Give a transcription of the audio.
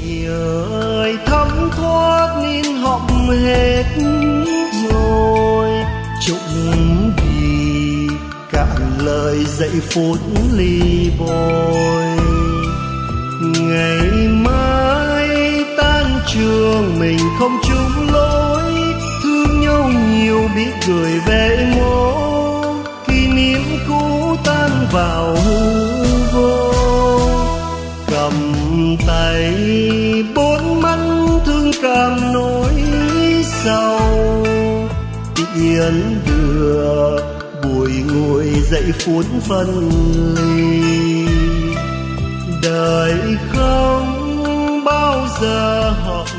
ơi thấm thoát nín họng hết rồi, chúc vì cạn lời giây phút ly bồi. Ngày mai tan trường mình không chung lối, thương nhau nhiều biết gửi về mô, kỷ niệm cũ tan vào hư vô. Cầm tay bốn mắt thương cảm nỗi sầu, tiễn đưa bùi ngùi giây phút phân ly. Đời không bao giờ hỏi